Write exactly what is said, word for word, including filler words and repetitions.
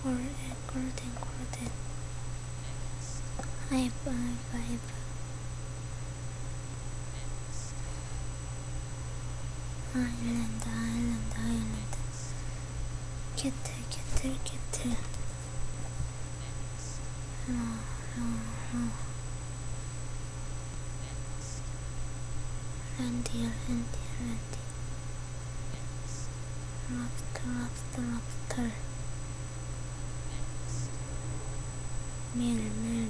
golden, golden, golden. Five, five, five. Island, island, island. Kettle, kettle, kettle. No, no, no. Reindeer, reindeer, reindeer. Lobster, lobster, lobster. Mill, mill,